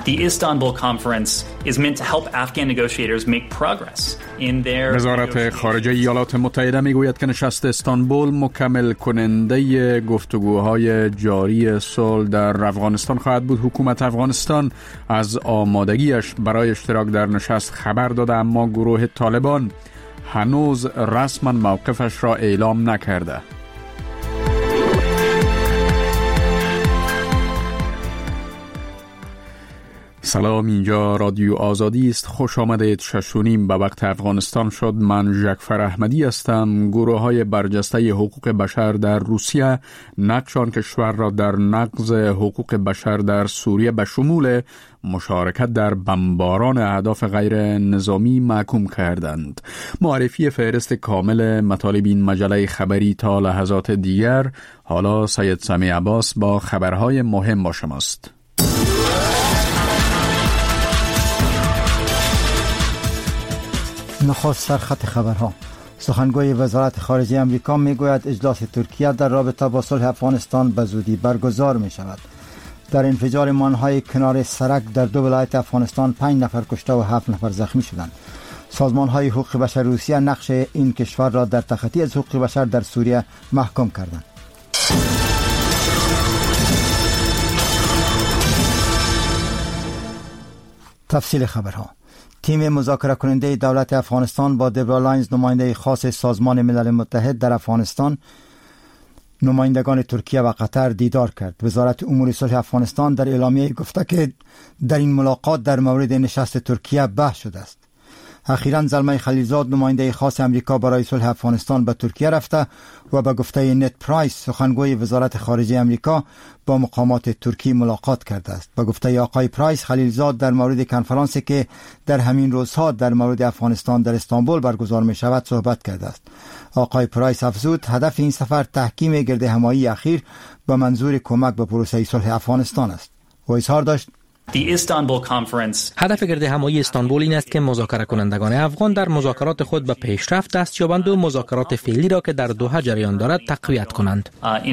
The Istanbul Conference is meant to help Afghan negotiators make progress in their وزارت خارجه ایالات متحده میگوید که نشست استانبول مکمل کننده گفتگوهای جاری صلح در افغانستان خواهد بود. حکومت افغانستان از آمادگیش برای اشتراک در نشست خبر داده، اما گروه طالبان هنوز رسما موقفش را اعلام نکرده. سلام، اینجا رادیو آزادی است. خوش آمدید. 6:30 به وقت افغانستان شد. من جعفر احمدی هستم. گروه های برجسته حقوق بشر در روسیه نقش آن کشور را در نقض حقوق بشر در سوریه به شمول مشارکت در بمباران اهداف غیر نظامی محکوم کردند. معرفی فهرست کامل مطالب این مجله خبری تا لحظات دیگر. حالا سید سمی عباس با خبرهای مهم با شماست. نخست سرخط خبرها. سخنگوی وزارت خارجه امریکا میگوید اجلاس ترکیه در رابطه با صلح افغانستان به زودی برگزار می شود. در انفجار مانهای کنار سرک در 2 ولایت افغانستان 5 نفر کشته و 7 نفر زخمی شدند. سازمان های حقوق بشر روسیه نقش این کشور را در تخطی از حقوق بشر در سوریه محکوم کردند. تفصیل خبرها. تیم مذاکره کننده دولت افغانستان با دبرا لاینز، نماینده خاص سازمان ملل متحد در افغانستان، نمایندگان ترکیه و قطر دیدار کرد. وزارت امور صلح افغانستان در اعلامیه گفته که در این ملاقات در مورد نشست ترکیه بحث شده است. اخیراً زلمه خلیلزاد، نماینده خاص امریکا برای صلح افغانستان به ترکیه رفته و به گفته نت پرایس، سخنگوی وزارت خارجه امریکا، با مقامات ترکی ملاقات کرده است. به گفته آقای پرایس، خلیلزاد در مورد کنفرانسی که در همین روزها در مورد افغانستان در استانبول برگزار می شود صحبت کرده است. آقای پرایس افزود هدف این سفر تحکیم گردهمایی اخیر به منظور کمک به پروسه صلح افغانستان است. و اظهار داشت هدف گردهمایی استانبول این است که مذاکره کنندگان افغان در مذاکرات خود به پیشرفت دست یابند و مذاکرات فعلی را که در دوحه جریان دارد تقویت کنند.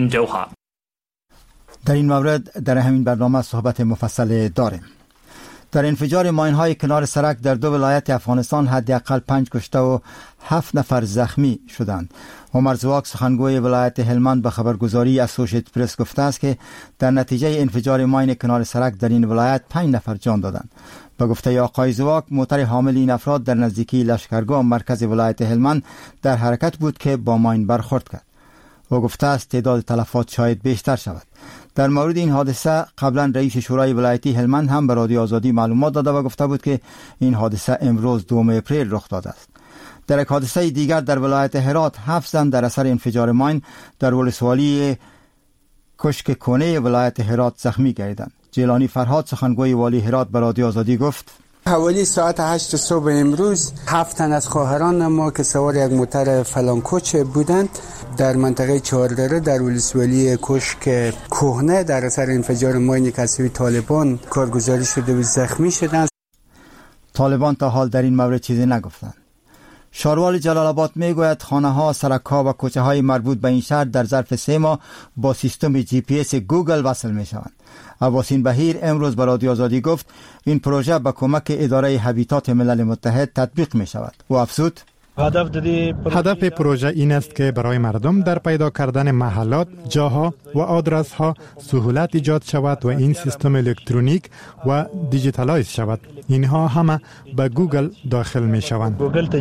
در این مورد در همین برنامه صحبت مفصل داریم. در انفجار ماین‌های کنار سرک در 2 ولایت افغانستان حداقل 5 کشته و 7 نفر زخمی شدند. عمر زواک، سخنگوی ولایت هلمند، به خبرگزاری اسوشییتد پرس گفته است که در نتیجه انفجار ماین کنار سرک در این ولایت 5 نفر جان دادند. به گفته آقای زواک، موتر حامل این افراد در نزدیکی لشکرگاه مرکز ولایت هلمند در حرکت بود که با ماین برخورد کرد. و گفته است تعداد تلفات شاید بیشتر شود. در مورد این حادثه قبلا رئیس شورای ولایتی هلمند هم به رادیو آزادی معلومات داده و گفته بود که این حادثه امروز 2 اپریل رخ داده است. در یک حادثه دیگر در ولایت هرات 7 زن در اثر انفجار ماین در ولسوالی کشک کونه ولایت هرات زخمی گردیدند. جیلانی فرهاد، سخنگوی والی هرات، به رادیو آزادی گفت حوالی ساعت 8 صبح امروز 7 تن از خواهران ما که سوار یک موتر فلانکوچ بودند در منطقه چهاردره در ولسوالی کشک کهنه در اثر انفجار ماین کسری طالبان کارگزاری شده و زخمی شدند. طالبان تا حال در این مورد چیزی نگفتند. شاروال جلال آباد میگوید خانه‌ها، سرک‌ها و کوچه‌های مربوط به این شهر در ظرف 3 ماه با سیستم GPS گوگل وصل می‌شوند. عباسین بهیر امروز به رادیو آزادی گفت این پروژه با کمک اداره هابیتات ملل متحد تطبیق می‌شود. و افزود هدف پروژه این است که برای مردم در پیدا کردن محلات، جاها و آدرس‌ها سهولت ایجاد شود و این سیستم الکترونیک و دیجیتالایز شود. اینها همه به گوگل داخل می شوند.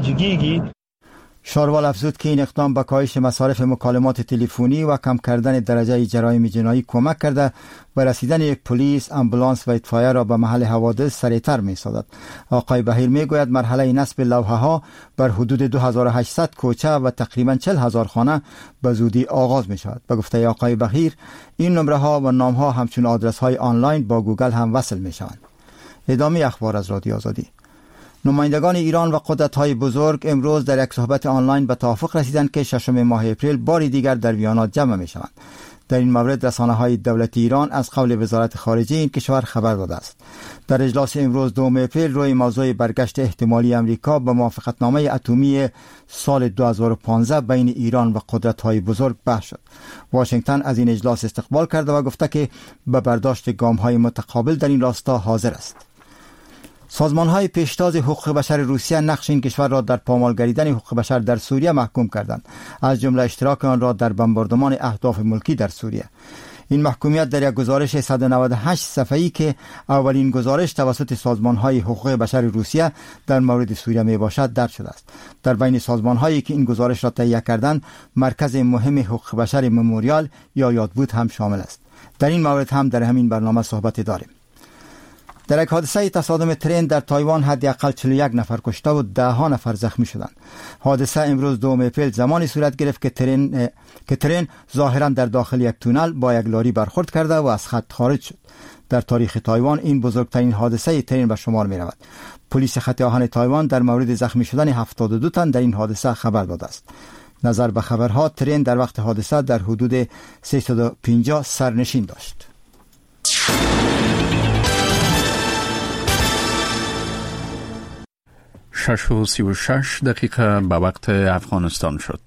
شاروال افزود که این اقدام به کاهش مصارف مکالمات تلفنی و کم کردن درجه جرایم جنایی کمک کرده و رسیدن یک پلیس، آمبولانس و اطفائیه را به محل حوادث سریعتر می سازد. آقای بهیر می گوید مرحله نصب لوحه ها بر حدود 2800 کوچه و تقریبا 40,000 خانه به زودی آغاز می شود. به گفته آقای بهیر این نمره ها و نام ها همچون آدرس های آنلاین با گوگل هم وصل می شوند. ادامه اخبار از رادیو آزادی. نمایندگان ایران و قدرت‌های بزرگ امروز در یک صحبت آنلاین به توافق رسیدند که 6 ماه اپریل باری دیگر در ویانا جمع می‌شوند. در این مورد رسانه‌های دولتی ایران از قول وزارت خارجه این کشور خبر داده است. در اجلاس امروز 2 اپریل روی موضوع برگشت احتمالی امریکا به موافقتنامه اتمی سال 2015 بین ایران و قدرت‌های بزرگ بحث شد. واشنگتن از این اجلاس استقبال کرده و گفته که به برداشت گام‌های متقابل در این راستا حاضر است. سازمان‌های پیشتاز حقوق بشر روسیه نقش این کشور را در پامال گریدن حقوق بشر در سوریه محکوم کردند، از جمله اشتراک آن را در بمباردمان اهداف ملکی در سوریه. این محکومیت در یک گزارش 198 صفحه‌ای که اولین گزارش توسط سازمان‌های حقوق بشر روسیه در مورد سوریه میباشد درج شده است. در بین سازمان‌هایی که این گزارش را تهیه کردند، مرکز مهم حقوق بشر مموریال یا یادبود هم شامل است. در این مورد هم در همین برنامه صحبت داریم. در یک حادثه تصادم ترین در تایوان حداقل 41 نفر کشته و 10 نفر زخمی شدند. حادثه امروز 2 اپریل زمانی صورت گرفت که ترین ظاهرا در داخل یک تونل با یک لاری برخورد کرده و از خط خارج شد. در تاریخ تایوان این بزرگترین حادثه ترین به شمار می رود. پلیس خط آهن تایوان در مورد زخمی شدن 72 تن در این حادثه خبر داده است. نظر به خبرها، ترین در وقت حادثه در حدود 350 سرنشین داشت. 6:36 دقیقه به وقت افغانستان شد.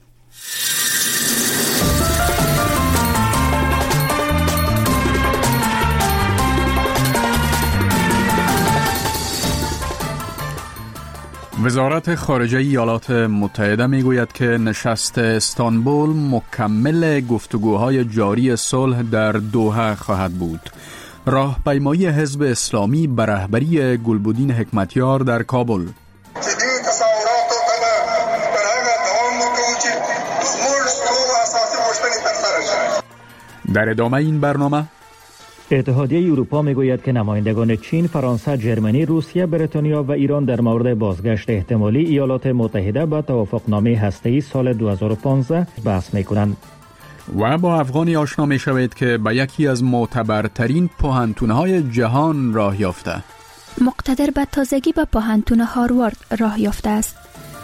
وزارت خارجه ایالات متحده میگوید که نشست استانبول مکمل گفتگوهای جاری صلح در دوحه خواهد بود. راهپیمایی حزب اسلامی به رهبری گلبدین حکمتیار در کابل. در ادامه این برنامه اتحادیه اروپا میگوید که نمایندگان چین، فرانسه، جرمنی، روسیه، بریتانیا و ایران در مورد بازگشت احتمالی ایالات متحده به توافقنامه هسته‌ای سال 2015 بحث میکنند. و با افغانی آشنا می شوید که به یکی از معتبرترین پوهنتون‌های جهان راه یافته. مقتدر به تازگی به پوهنتون هاروارد راه یافته است.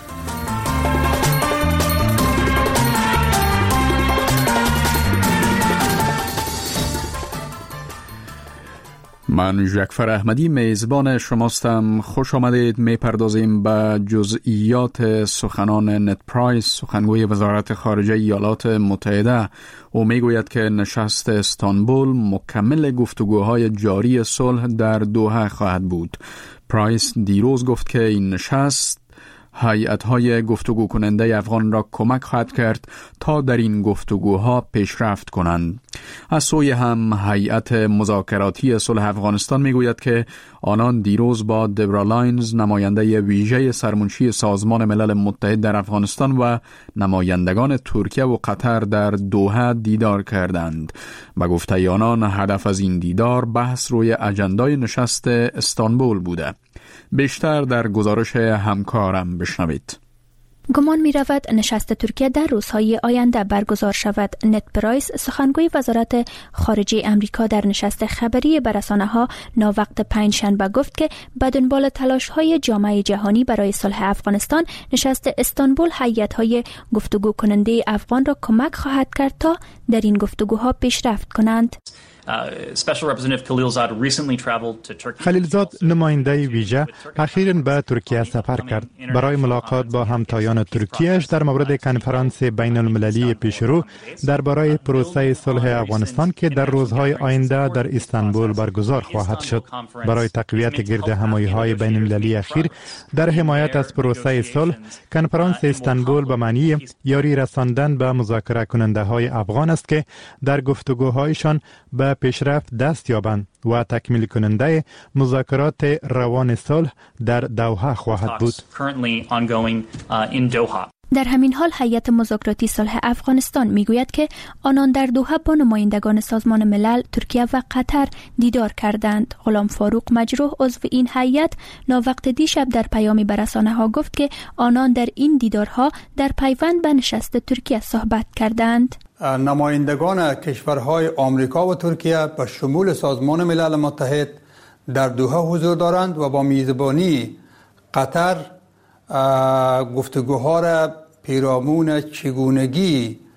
من جعفر احمدی میزبان شماستم. خوش آمدید. میپردازیم به جزئیات سخنان نت پرایس، سخنگوی وزارت خارجه ایالات متحده. او میگوید که نشست استانبول مکمل گفتگوهای جاری صلح در دوحه خواهد بود. پرایس دیروز گفت که این نشست هیئت‌های گفتگو کننده افغان را کمک خواهد کرد تا در این گفتگوها پیشرفت کنند. از سوی هم هیئت مذاکراتی صلح افغانستان میگوید که آنان دیروز با دبرا لاینز، نماینده ویژه سرمنشی سازمان ملل متحد در افغانستان و نمایندگان ترکیه و قطر در دوحه دیدار کردند. به گفته آنان هدف از این دیدار بحث روی اجندای نشست استانبول بوده. بیشتر در گزارش همکارم بشنوید. گمان می رود نشست ترکیه در روزهای آینده برگزار شود. نت پرایس، سخنگوی وزارت خارجه امریکا، در نشست خبری به رسانه‌ها ناوقت پنجشنبه گفت که به دنبال تلاش‌های جامعه جهانی برای صلح افغانستان، نشست استانبول هیئت‌های گفتگو کننده افغان را کمک خواهد کرد تا در این گفتگوها پیشرفت کنند. خلیلزاد، نماینده ویژه، اخیراً به ترکیه سفر کرد برای ملاقات با همتایان ترکیهش در مورد کنفرانس بین المللی پیشرو درباره پروسه صلح افغانستان که در روزهای آینده در استانبول برگزار خواهد شد. برای تقویت گرد همایی‌های بین المللی اخیر در حمایت از پروسه صلح، کنفرانس استانبول به معنی یاری رساندن به مذاکره کننده های افغان است که در گفتگوهایشان به پیشرفت دست یابند و تکمیل کننده مذاکرات روان صلح در دوحه خواهد بود. در همین حال هیئت مذاکراتی صلح افغانستان میگوید که آنان در دوحه با نمایندگان سازمان ملل، ترکیه و قطر دیدار کردند. غلام فاروق مجروح، عضو این هیئت، ناوقت دیشب در پیامی به رسانه‌ها گفت که آنان در این دیدارها در پیوند به نشست ترکیه صحبت کردند. نمایندگان کشورهای آمریکا و ترکیه به شمول سازمان ملل متحد در دوحه حضور دارند و با میزبانی قطر گفتگوها را پیرامون چگونگی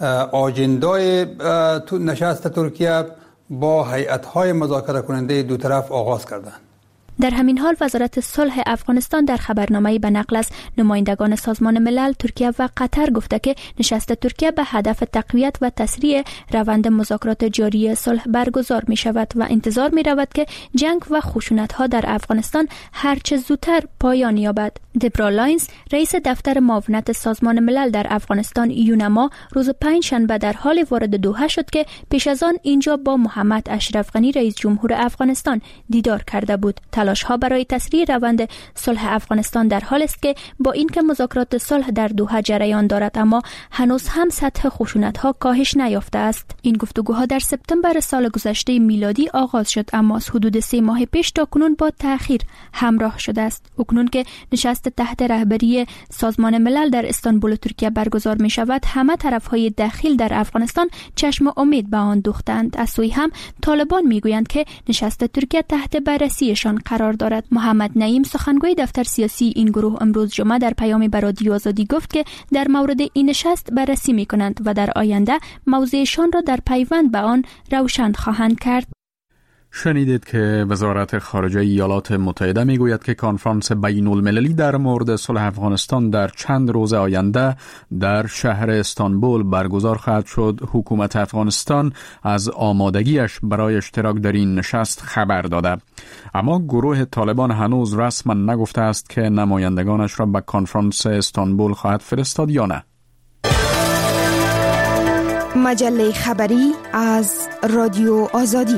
آجندای نشست ترکیه با هیئت‌های مذاکره کننده دو طرف آغاز کردند. در همین حال وزارت صلح افغانستان در خبرنامه‌ای به نقل از نمایندگان سازمان ملل، ترکیه و قطر گفته که نشست ترکیه به هدف تقویت و تسریع روند مذاکرات جاری صلح برگزار می شود و انتظار می رود که جنگ و خشونت‌ها در افغانستان هرچه زودتر پایان یابد. دبرا لاینز، رئیس دفتر معاونت سازمان ملل در افغانستان یونما، روز پنجشنبه در حال وارد دوحه شد که پیش از آن اینجا با محمد اشرف غنی رئیس جمهور افغانستان دیدار کرده بود. تلاش‌ها برای تسریع روند صلح افغانستان در حال است که با اینکه مذاکرات صلح در دوحه جریان دارد، اما هنوز هم سطح خشونت‌ها کاهش نیافته است. این گفتگوها در سپتامبر سال گذشته میلادی آغاز شد، اما از حدود 3 ماه پیش تا کنون با تأخیر همراه شده است. اکنون که نشست تحت رهبری سازمان ملل در استانبول ترکیه برگزار می شود، همه طرف‌های داخل در افغانستان چشم امید به آن دوختند. از سوی هم طالبان میگویند که نشست ترکیه تحت بررسیشان قرار دارد. محمد نعیم، سخنگوی دفتر سیاسی این گروه، امروز جمعه در پیامی به رادیو آزادی گفت که در مورد این نشست بررسی می کنند و در آینده موضعشان را در پیوند به آن روشن خواهند کرد. شنیدید که وزارت خارجه ایالات متحده میگوید که کنفرانس بین المللی در مورد صلح افغانستان در چند روز آینده در شهر استانبول برگزار خواهد شد. حکومت افغانستان از آمادگیش برای اشتراک در این نشست خبر داده، اما گروه طالبان هنوز رسما نگفته است که نمایندگانش را به کنفرانس استانبول خواهد فرستاد یا نه. مجله خبری از رادیو آزادی.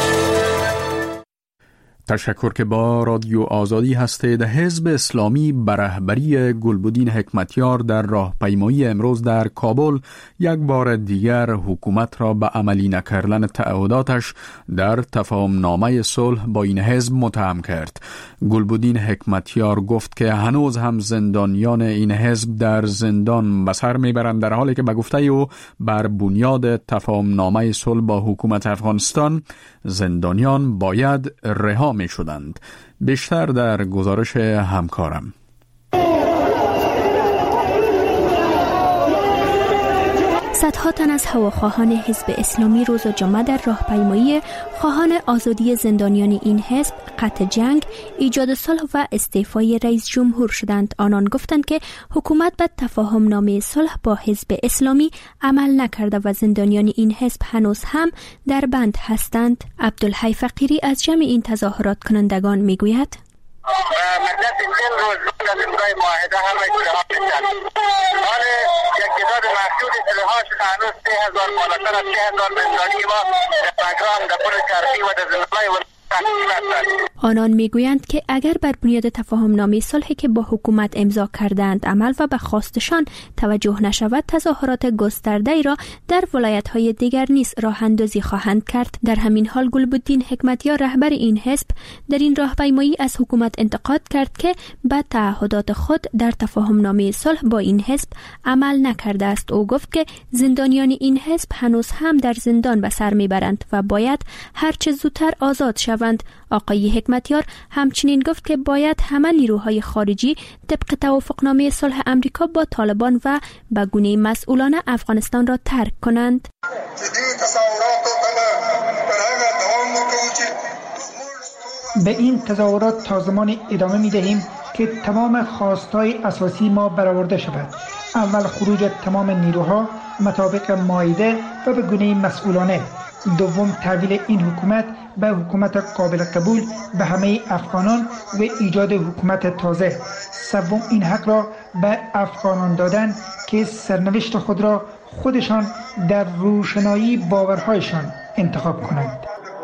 تشکر که با رادیو آزادی هستید. حزب اسلامی به رهبری گلبدین حکمتیار در راهپیمایی امروز در کابل یک بار دیگر حکومت را به عملی نکردن تعهداتش در تفاهمنامه صلح با این حزب متهم کرد. گلبدین حکمتیار گفت که هنوز هم زندانیان این حزب در زندان به سر میبرند، در حالی که به گفته او بر بنیاد تفاهمنامه صلح با حکومت افغانستان زندانیان باید رها می شدند. بیشتر در گزارش همکارم. صدها تن از هواخواهان حزب اسلامی روز جمعه در راهپیمایی خواهان آزادی زندانیان این حزب، قطع جنگ، ایجاد صلح و استعفای رئیس جمهور شدند. آنان گفتند که حکومت به تفاهمنامه صلح با حزب اسلامی عمل نکرده و زندانیان این حزب هنوز هم در بند هستند. عبدالحی فقیری از جمع این تظاهرات کنندگان میگوید: مدت 40 روز از امضای معاهده هم اجتهاد می‌کرد. حال یک تعداد محدود اصلاحات هنوز 3000 بالاتر از 3000 زندانی ما در بگرام، در پل چرخی و در زندان‌های آنان میگویند که اگر بر بنیاد تفاهمنامه صلحی که با حکومت امضا کردند عمل و به خواستشان توجه نشود، تظاهرات گسترده‌ای را در ولایت‌های دیگر نیز راه اندازی خواهند کرد. در همین حال گلبدین حکمتیار، رهبر این حزب، در این راهپیمایی از حکومت انتقاد کرد که به تعهدات خود در تفاهمنامه صلح با این حزب عمل نکرده است. او گفت که زندانیان این حزب هنوز هم در زندان به سر میبرند و باید هرچه زودتر آزاد شوند. آقای حکمتیار همچنین گفت که باید همه نیروهای خارجی طبق توافقنامه صلح امریکا با طالبان و به گونه مسئولانه افغانستان را ترک کنند. به این تظاهرات تا زمان ادامه می دهیم که تمام خواستهای اساسی ما برآورده شود. اول خروج تمام نیروها مطابق مائده و به گونه مسئولانه. دوم تحویل این حکومت به حکومت قابل قبول به همه افغانان و ایجاد حکومت تازه. سوم این حق را به افغانان دادن که سرنوشت خود را خودشان در روشنایی باورهایشان انتخاب کنند.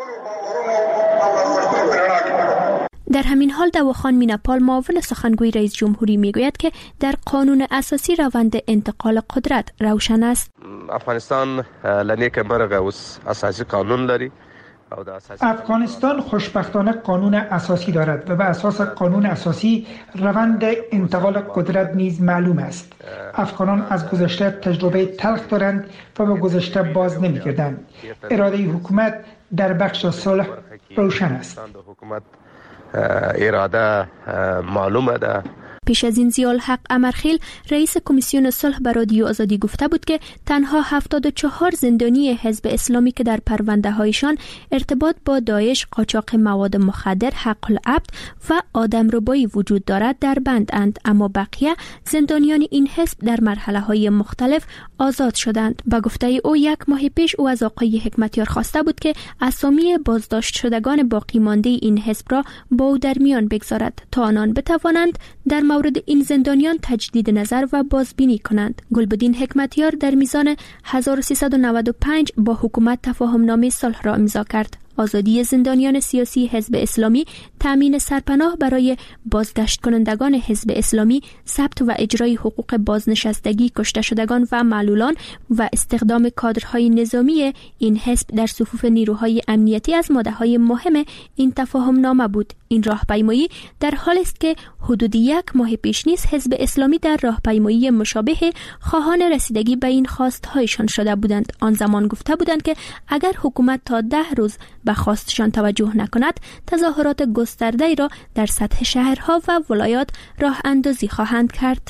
در همین حال دواخان میناپال، معاون سخنگوی رئیس جمهوری، میگوید که در قانون اساسی روند انتقال قدرت روشن است. افغانستان لنیک برغه اوس اساسی قانون لري. افغانستان خوشبختانه قانون اساسی دارد و به اساس قانون اساسی روند انتقال قدرت نیز معلوم است. افغانان از گذشته تجربه تلخ دارند و به گذشته باز نمی‌گردند. اراده حکومت در بخش صلح روشن است. اراده معلومه ده. پیش از این ضیاءالحق امرخیل رئیس کمیسیون صلح به رادیو آزادی گفته بود که تنها 74 زندانی حزب اسلامی که در پرونده هایشان ارتباط با داعش، قاچاق مواد مخدر، حق العبد و آدمربایی وجود دارد در بند اند، اما بقیه زندانیان این حزب در مرحله های مختلف آزاد شدند. با گفته او 1 ماه پیش او از آقای حکمتیار خواسته بود که اسامی بازداشت شدگان باقی مانده این حزب را با او در میان بگذارد تا آنان بتوانند در مورد این زندانیان تجدید نظر و بازبینی کنند. گلبدین حکمتیار در میزان 1395 با حکومت تفاهمنامه صلح را امضا کرد. آزادی زندانیان سیاسی حزب اسلامی، تامین سرپناه برای بازگشت کنندگان حزب اسلامی، ثبت و اجرای حقوق بازنشستگی کشته شدگان و معلولان و استخدام کادرهای نظامی این حزب در صفوف نیروهای امنیتی از ماده‌های مهم این تفاهمنامه بود. این راهپیمایی در حال است که حدود 1 ماه پیش نیز حزب اسلامی در راهپیمایی مشابه خواهان رسیدگی به این خواست‌هایشان شده بودند. آن زمان گفته بودند که اگر حکومت تا 10 روز به خواستشان توجه نکند، تظاهرات گسترده‌ای را در سطح شهرها و ولایات راه اندازی خواهند کرد.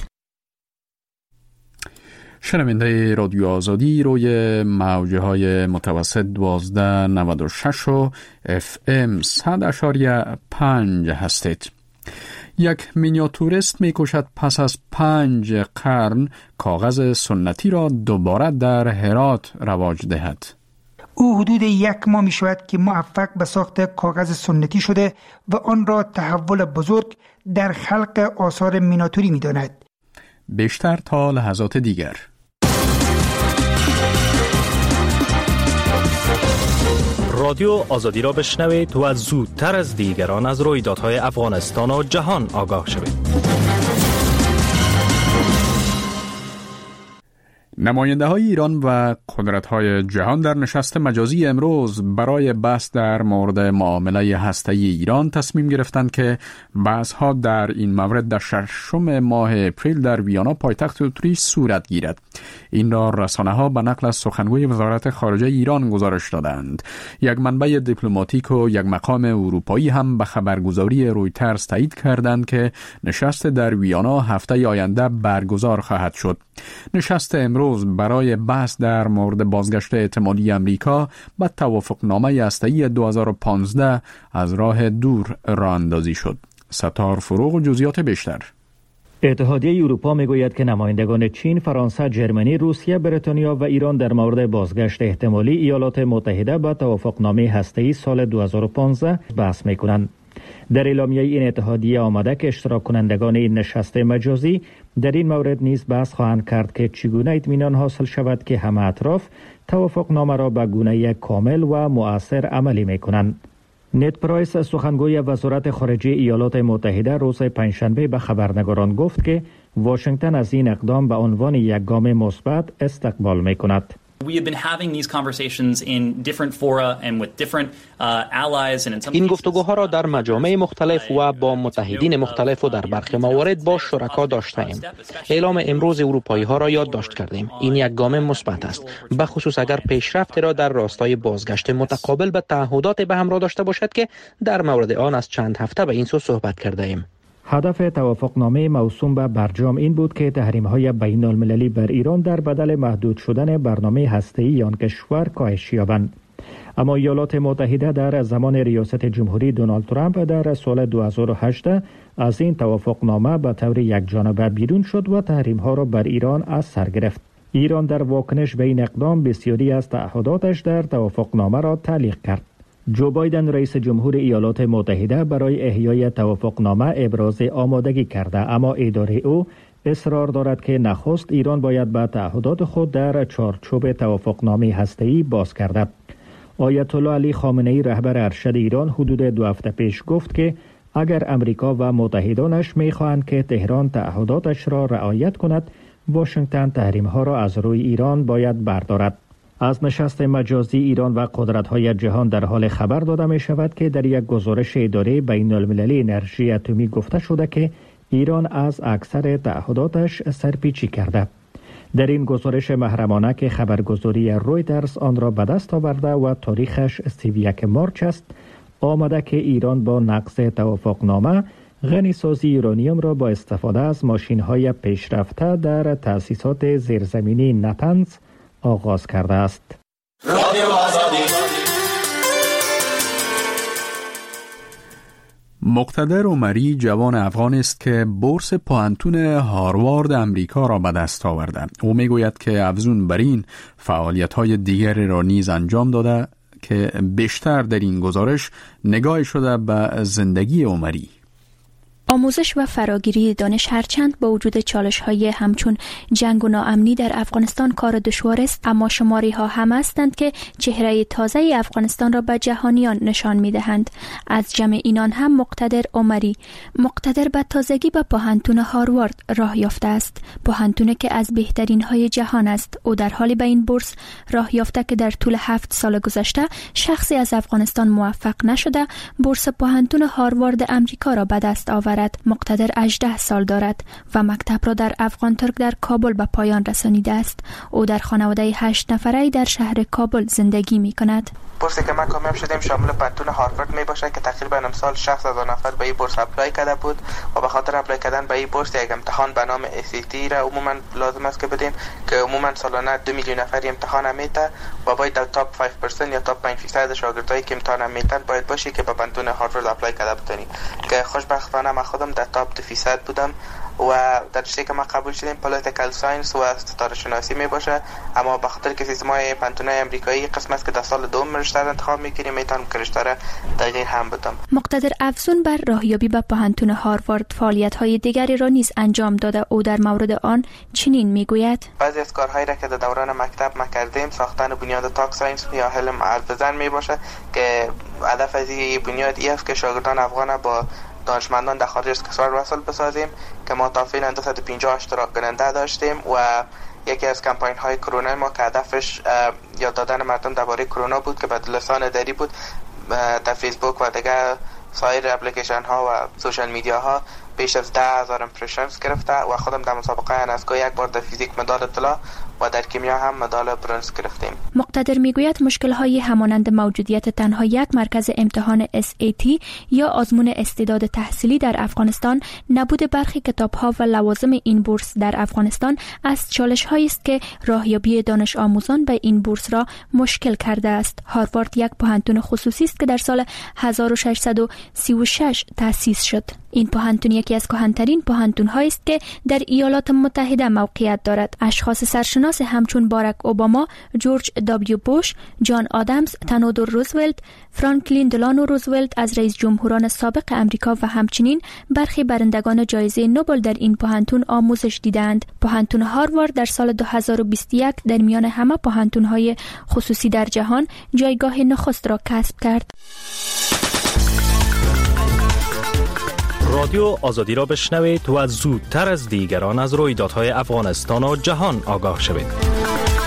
شنونده رادیو آزادی روی موجه های متوسط 1296 و FM 100.5 هستید. یک مینیاتوریست می‌کوشد پس از 5 قرن کاغذ سنتی را دوباره در هرات رواج دهد. او حدود 1 ماه می شود که موفق به ساخت کاغذ سنتی شده و آن را تحول بزرگ در خلق آثار مینیاتوری می داند. بیشتر تا لحظات دیگر. رادیو آزادی را بشنوید و زودتر از دیگران از رویدادهای افغانستان و جهان آگاه شوید. نماینده های ایران و قدرت های جهان در نشست مجازی امروز برای بحث در مورد معامله هسته‌ای ایران تصمیم گرفتند که بحث ها در این مورد در 6 ماه اپریل در ویانا پایتخت اتریش صورت گیرد. این را رسانه ها به نقل از سخنگوی وزارت خارجه ایران گزارش دادند. یک منبع دیپلماتیک و یک مقام اروپایی هم به خبرگزاری رویترز تایید کردند که نشست در ویانا هفته آینده برگزار خواهد شد. نشست امروز برای بحث در مورد بازگشت احتمالی امریکا به توافقنامه هسته‌ای 2015 از راه دور راه اندازی شد. ستار فروغ و جزئیات بیشتر. اتحادیه اروپا میگوید که نمایندگان چین، فرانسه، جرمنی، روسیه، بریتانیا و ایران در مورد بازگشت احتمالی ایالات متحده به توافقنامه هسته‌ای سال 2015 بحث میکنند. در اعلامیه این اتحادیه آمده که اشتراک کنندگان این نشست مجازی در این مورد نیز بحث خواهند کرد که چگونه اطمینان حاصل شود که همه اطراف توافقنامه را به گونه کامل و مؤثر عملی میکنند. نت پرایس، سخنگوی وزارت خارجه ایالات متحده، روز پنجشنبه به خبرنگاران گفت که واشنگتن از این اقدام به عنوان یک گام مثبت استقبال میکند. این گفتگوها را در مجامع مختلف و با متحدین مختلف و در برخی موارد با شرکا داشته‌ایم. اعلام امروز اروپایی ها را یادداشت کردیم. این یک گام مثبت است، به خصوص اگر پیشرفت را در راستای بازگشت متقابل به تعهدات به همراه داشته باشد که در مورد آن از چند هفته به این سو صحبت کرده ایم. هدف توافقنامه موسوم به برجام این بود که تحریم‌های بین‌المللی بر ایران در بدل محدود شدن برنامه هسته‌ای آن کشور کاهش یابند. اما ایالات متحده در زمان ریاست جمهوری دونالد ترامپ در سال 2018 از این توافقنامه به طور یکجانبه بیرون شد و تحریم‌ها را بر ایران از سر گرفت. ایران در واکنش به این اقدام بسیاری از تعهداتش در توافقنامه را تعلیق کرد. جو بایدن رئیس جمهور ایالات متحده برای احیای توافقنامه ابراز آمادگی کرده، اما اداره او اصرار دارد که نخست ایران باید به تعهدات خود در چارچوب توافقنامه هسته‌ای باز کرده. آیت الله علی خامنه‌ای رهبر ارشد ایران حدود 2 هفته پیش گفت که اگر امریکا و متحدانش می‌خواهند که تهران تعهداتش را رعایت کند، واشنگتن تحریم‌ها را از روی ایران باید بردارد. از نشست مجازی ایران و قدرت‌های جهان در حال خبر داده می شود که در یک گزارش اداره بین‌المللی انرژی اتمی گفته شده که ایران از اکثر تعهداتش سرپیچی کرده. در این گزارش محرمانه که خبرگزاری رویترز آن را به دست آورده و تاریخش 31 مارس است، آمده که ایران با نقض توافقنامه غنیسازی یورانیوم را با استفاده از ماشین‌های پیشرفته در تأسیسات زیرزمینی نتنز آغاز کرده است. مقتدر عمری جوان افغان است که بورس پانتون هاروارد امریکا را به دست آورده. او میگوید که افزون بر این فعالیت‌های دیگری را نیز انجام داده که بیشتر در این گزارش نگاه شده به زندگی عمری. آموزش و فراگیری دانش هرچند با وجود چالش‌های همچون جنگ و ناامنی در افغانستان کار دشوار است، اما شماری‌ها هم هستند که چهره تازه افغانستان را به جهانیان نشان می‌دهند. از جمع اینان هم مقتدر عمری. مقتدر به تازگی به پوهنتون هاروارد راه یافته است، پوهنتونی که از بهترین‌های جهان است. او در حالی به این بورس راه یافته که در طول 7 سال گذشته شخصی از افغانستان موفق نشده بورس پوهنتون هاروارد امریکا را به دست آورد. مقتدر 18 سال دارد و مکتب را در افغان ترک در کابل به پایان رسانیده است. او در خانواده 8 نفره در شهر کابل زندگی می کند. بورسی که ما کامیاب شدیم شامل پانتون هاروارد می باشد که تقریبا امسال 6,000 نفر به این بورس اپلای کرده بود و به خاطر اپلای کردن به این بورس یک امتحان به نام SAT را عموما لازم است که بدیم که عموما سالانه 2 میلیون نفر امتحان میته و باید در تاپ 5% یا تاپ 5% شاگردایی که امتحان میتن باید باشی که به پانتون هاروارد اپلای کرده بتونی. که خوشبختانه ما خودم در تاپ 2% بودم و در رشته که ما قبول شدیم پولیتیکال ساینس و ستاره شناسی می باشه، اما به خاطر که سیستم‌های پانتون‌های آمریکایی قسم است که در سال دوم رشته را انتخاب می‌کنیم میتونم که رشته را تغییر هم بدم. مقتدر افزون بر راهیابی به پوهنتون هاروارد فعالیت‌های دیگری را نیز انجام داده. او در مورد آن چنین میگوید: بعضی از کارهایی را که در دوران مکتب ما کردیم ساختن بنیاد تاک ساینس یا علم ارزن می باشه که هدف از این بنیاد است که شاگردان افغان با دانشمندان در خارج از کشور وصل بسازیم که ما تا فعلا 250 اشتراک کننده داشتیم و یکی از کمپاین های کرونا ما که هدفش یاد دادن مردم درباره کرونا بود که به لسان دری بود در فیسبوک و دیگر سایر اپلیکیشن ها و سوشال میدیا ها بیش از 10,000 امپرشنز گرفته و خودم در مسابقه انسکو یک بار در فیزیک مدال طلا و در کیمیا هم مدال برنز گرفتیم. مقتدر میگوید مشکل‌های همانند موجودیت تنها یک مرکز امتحان SAT یا آزمون استعداد تحصیلی در افغانستان، نبود برخی کتاب‌ها و لوازم این بورس در افغانستان از چالش‌هایی است که راهیابی دانش آموزان به این بورس را مشکل کرده است. هاروارد یک پوهنتون خصوصی است که در سال 1636 تأسیس شد. این پوهنتون یکی از کهن‌ترین پوهنتون‌هایی است که در ایالات متحده موقعیت دارد. اشخاص سرشناس همچون باراک اوباما، جورج دبلیو بوش، جان آدمز، تئودور روزولت، فرانکلین دلانو روزولت از رئیس جمهوران سابق امریکا و همچنین برخی برندگان جایزه نوبل در این پوهنتون آموزش دیدند. پوهنتون هاروارد در سال 2021 در میان همه پوهنتون‌های خصوصی در جهان جایگاه نخست را کسب کرد. رادیو آزادی را بشنوید و زودتر از دیگران از رویدادهای افغانستان و جهان آگاه شوید.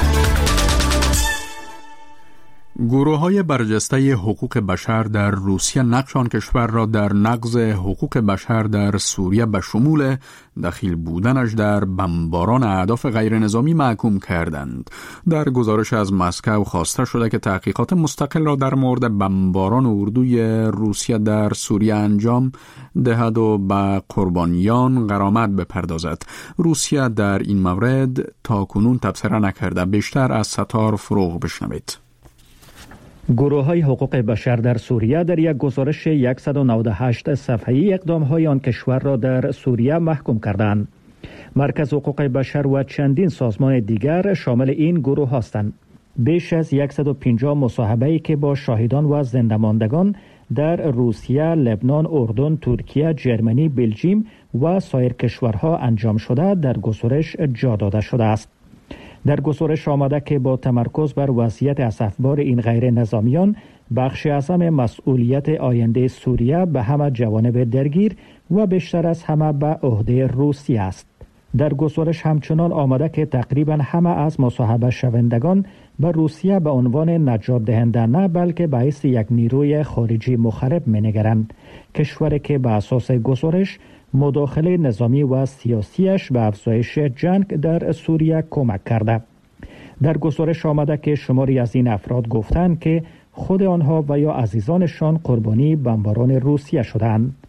گروه‌های برجسته حقوق بشر در روسیه نقش آن کشور را در نقض حقوق بشر در سوریه به شمول دخیل بودنش در بمباران اهداف غیر نظامی محکوم کردند. در گزارش از مسکو خواسته شده که تحقیقات مستقل را در مورد بمباران اردوی روسیه در سوریه انجام دهد و به قربانیان غرامت بپردازد. روسیه در این مورد تاکنون تبصره نکرده. بیشتر از ستار فروغ بشنوید. گروه‌های حقوق بشر در سوریه در یک گزارش 198 صفحه‌ای اقدام‌های آن کشور را در سوریه محکوم کردند. مرکز حقوق بشر و چندین سازمان دیگر شامل این گروه هستند. بیش از 150 مصاحبه‌ای که با شاهدان و زنده‌ماندگان در روسیه، لبنان، اردن، ترکیه، ژرمنی، بلژیم و سایر کشورها انجام شده در گزارش جا داده شده است. در گزارش آمده که با تمرکز بر وضعیت اسفبار این غیر نظامیان، بخش اعظم مسئولیت آینده سوریه به همه جوانب درگیر و بیشتر از همه به عهده روسیه است. در گزارش همچنان آمده که تقریبا همه از مصاحبه شوندگان به روسیه به عنوان نجات دهنده نه بلکه به حیث یک نیروی خارجی مخرب می‌نگرند، کشوری که به اساس گزارش مداخله نظامی و سیاسیش به افزایش جنگ در سوریه کمک کرده. در گزارش آمده که شماری از این افراد گفتند که خود آنها و یا عزیزانشان قربانی بمباران روسیه شدند.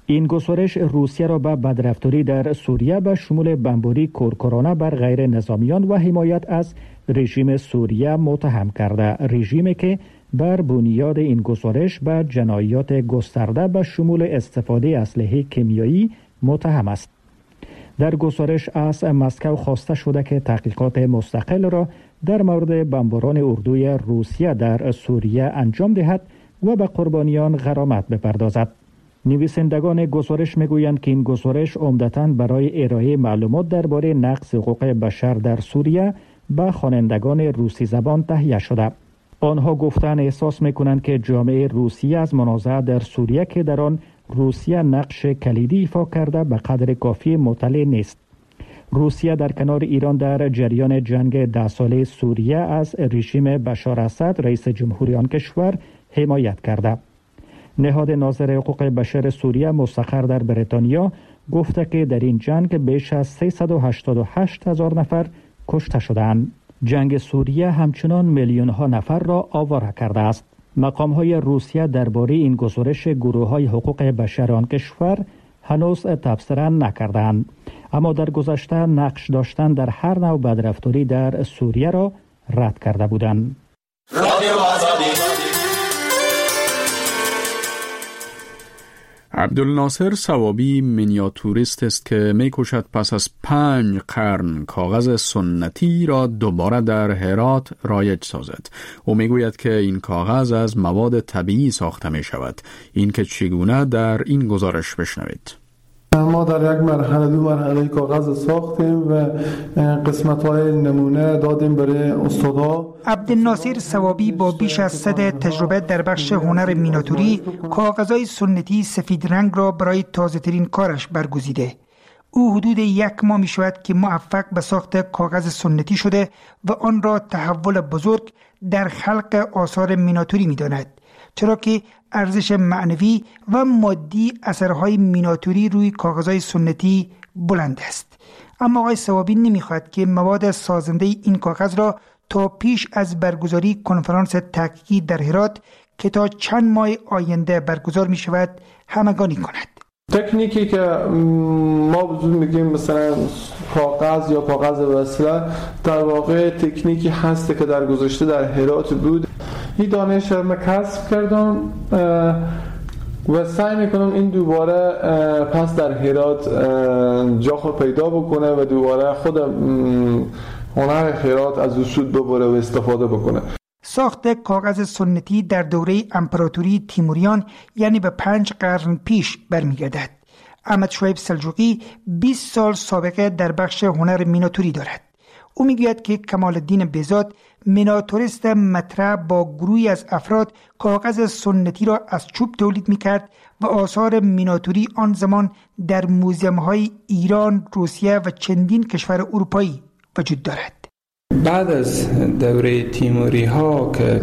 این گزارش روسیه را به بدرفتاری در سوریه به شمول بمباری کورکورانه بر غیر نظامیان و حمایت از رژیم سوریه متهم کرده. رژیمی که بر بنیاد این گزارش به جنایات گسترده به شمول استفاده اسلحه کیمیایی متهم است. در گزارش از مسکو خواسته شده که تحقیقات مستقل را در مورد بمباران اردوی روسیه در سوریه انجام دهد و به قربانیان غرامت بپردازد. نویسندگان گزارش میگویند که این گزارش عمدتاً برای ارائه معلومات درباره نقض حقوق بشر در سوریه به خوانندگان روسی زبان تهیه شده. آنها گفتن احساس میکنند که جامعه روسیه از منازعه در سوریه که در آن روسیه نقش کلیدی ایفا کرده به قدر کافی مطلع نیست. روسیه در کنار ایران در جریان جنگ 10 ساله سوریه از رژیم بشار اسد رئیس جمهوری آن کشور حمایت کرده. نهاد ناظر حقوق بشر سوریه مستقر در بریتانیا گفته که در این جنگ بیش از 388,000 نفر کشته شدند. جنگ سوریه همچنان میلیون ها نفر را آواره کرده است. مقام های روسیه درباره این گزارش گروه های حقوق بشر آن کشور هنوز تبصره نکردند، اما در گذشته نقش داشتن در هر نوع بدرفتاری در سوریه را رد کرده بودند. عبدالناصر ثوابی مینیاتوریست است که می‌کوشد پس از 5 قرن کاغذ سنتی را دوباره در هرات رایج سازد. او میگوید که این کاغذ از مواد طبیعی ساخته می شود. این که چگونه در این گزارش بشنوید. ما در یک مرحله 2 مرحله کاغذ ساختیم و قسمت‌های نمونه دادیم برای استادها. عبدالناصر ثوابی با بیش از 100 تجربه در بخش هنر مینیاتوری کاغذهای سنتی سفید رنگ را برای تازه‌ترین کارش برگزیده. او حدود 1 ماه می شود که موفق به ساخت کاغذ سنتی شده و آن را تحول بزرگ در خلق آثار مینیاتوری می داند، چرا که ارزش معنوی و مادی اثرهای مینیاتوری روی کاغذهای سنتی بلند است. اما آقای ثوابی نمیخواهد که مواد سازنده این کاغذ را تا پیش از برگزاری کنفرانس تحقیقی در هرات که تا چند ماه آینده برگزار می شود همگانی کند. تکنیکی که ما میگیم مثلا کاغذ یا کاغذ وصله در واقع تکنیکی هست که در گذشته در هرات بود. این دانش رو من کسب کردم و سعی میکنم این دوباره پس در هرات جا خود پیدا بکنه و دوباره خود هنر هرات از اصول ببره و استفاده بکنه. ساخت کاغذ سنتی در دوره امپراتوری تیموریان یعنی به 5 قرن پیش برمیگردد. احمد شعیب سلجوقی 20 سال سابقه در بخش هنر مینیاتوری دارد. او میگوید که کمال الدین بهزاد مینیاتوریست مطرح با گروهی از افراد کاغذ سنتی را از چوب تولید میکرد و آثار مینیاتوری آن زمان در موزیم‌های ایران، روسیه و چندین کشور اروپایی وجود دارد. بعد از دوره تیموری ها که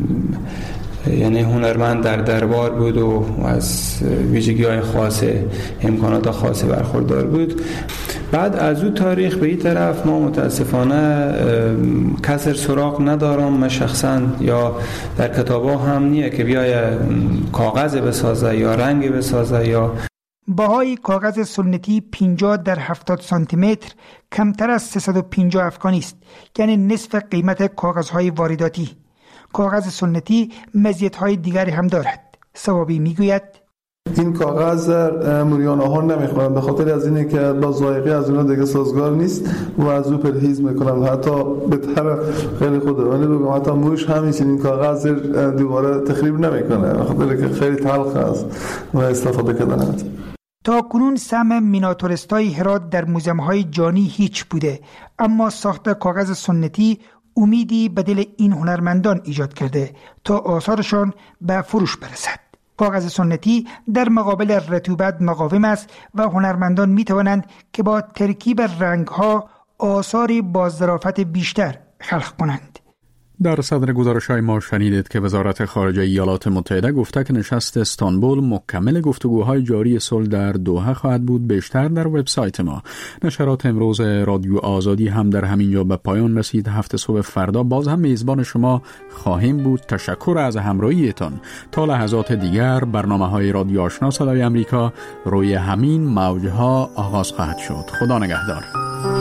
یعنی هنرمند در دربار بود و از ویژگی های خاص، امکانات خاص برخوردار بود، بعد از او تاریخ به این طرف ما متاسفانه کسر سراغ ندارم. من شخصا یا در کتابا هم نیه که بیای کاغذ بسازه یا رنگ بسازه. یا بهای کاغذ سنتی 50 در 70 سانتی متر کمتر از 350 افغانی است، یعنی نصف قیمت کاغذهای وارداتی. کاغذ سنتی مزیت‌های دیگری هم دارد. ثوابی میگوید این کاغذ موریانه ها نمیخورن به خاطر از اینه که با ذائقه از اونها دیگه سازگار نیست و از او پرهیز میکنن. حتی به طرف خیلی خودمانی بگم حتی موش همیشه این کاغذ دوباره تخریب نمیکنه به خاطر که خیلی تلخ است و استفاده کردن است. تا کنون سهم مینیاتوریستای هرات در موزیم‌های جانی هیچ بوده، اما ساخت کاغذ سنتی امیدی به دل این هنرمندان ایجاد کرده تا آثارشان به فروش برسد. کاغذ سنتی در مقابل رطوبت مقاوم است و هنرمندان می توانند که با ترکیب رنگ‌ها آثاری با ظرافت بیشتر خلق کنند. در صدر گزارش‌های ما شنیدید که وزارت خارجه ایالات متحده گفته که نشست استانبول مکمل گفتگوهای جاری صلح در دوحه خواهد بود. بیشتر در وبسایت ما. نشرات امروز رادیو آزادی هم در همین جا به پایان رسید. هفته صبح فردا باز هم میزبان شما خواهیم بود. تشکر از همراهیتان. تا لحظات دیگر برنامه‌های رادیو آشنا صدای آمریکا روی همین موج‌ها آغاز خواهد شد. خدا نگهدار.